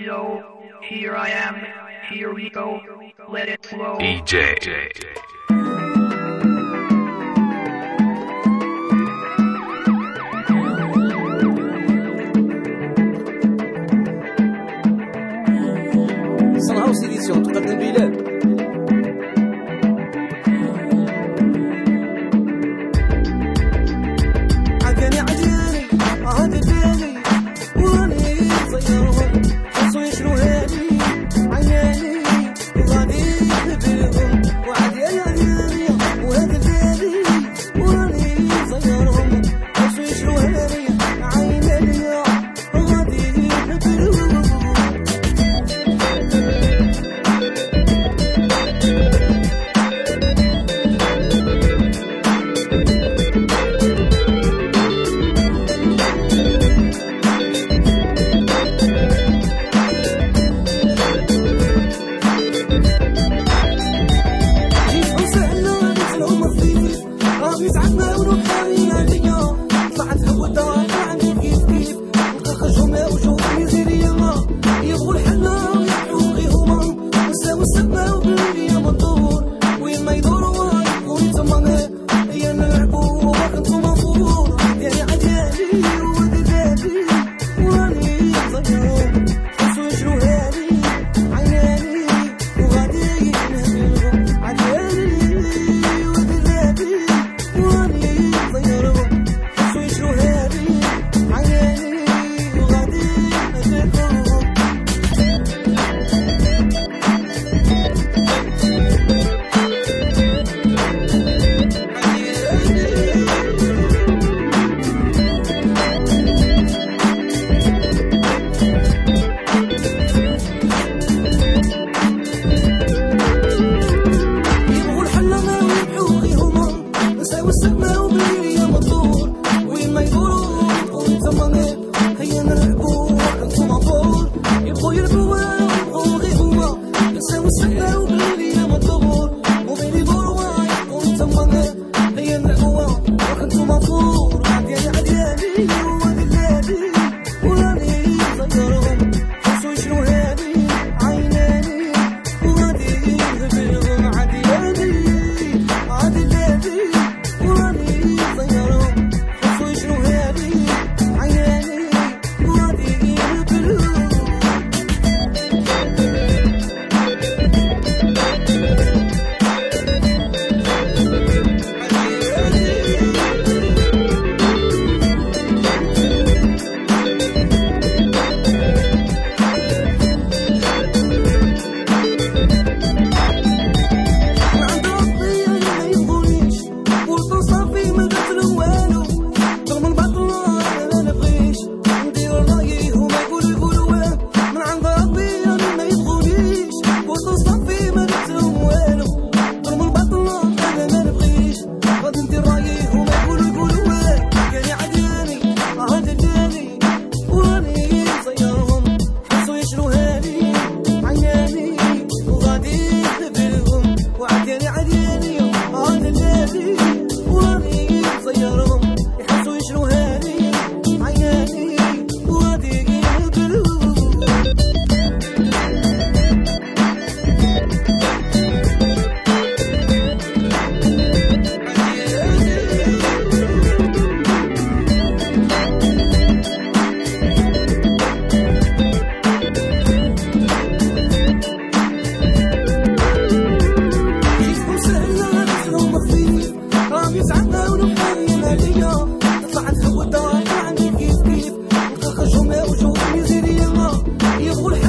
Yo, here I am, here we go, let it flow. EJ. Sunhouse Edition تقدم بلاد. عجاني هذا بالي واني صيرهم حصوا يشروا هاني عياني وغادي نبلغهم وعجاني وهذا بالي واني صيرهم حصوا يشروا هاني عياني وغادي نبلغهم. يسعدنا ونبقى عليا طلعت هودا يعني كيف كيف نخرجهم وجوه ميزيريا يبغوا الحلا ويحلوا غير هما نساو السبة وبالليل مطور وين ما يدوروا يبغوا تما هي نلعبوا وباك نتوما فور عداني وذبابي واني صغيرهم حسوا يشروا هاني عياني وغادي نهبلهم عداني والسما وبالليل مطور وين ما يدوروا يبغوا تمامين هيا نلعبوا وكنتو مطور يبغوا يلعبوا ويبغوا غير هما نساو السما وبالليل مطور وبين يدوروا يبغوا تمامين هيا نلعبوا وكنتو مطور عدياني وذلابي وراني صغرهم حسوا يشروا هاني عيناني وغادي نهبلهم عدياني وراني صيرهم حسوا يشروا هاني عياني وغادي نهبلهم. يسعدنا ونبقى عليا طلعت هودا يعني كيف كيف نخرجهم وجوه ميزيريا يبغوا